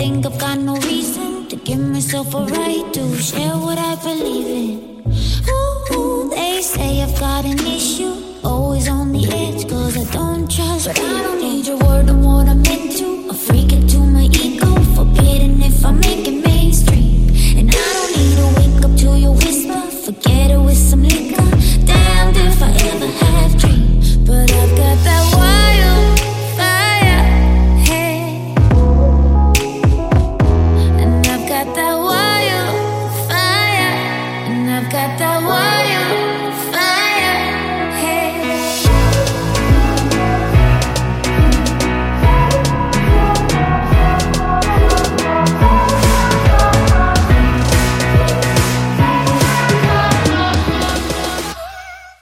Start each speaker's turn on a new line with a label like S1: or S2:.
S1: think I've got no reason to give myself a right to share what I believe in. Ooh, they say I've got an issue, always on the edge, cause I don't trust. But I don't need your word on what I'm into. A freak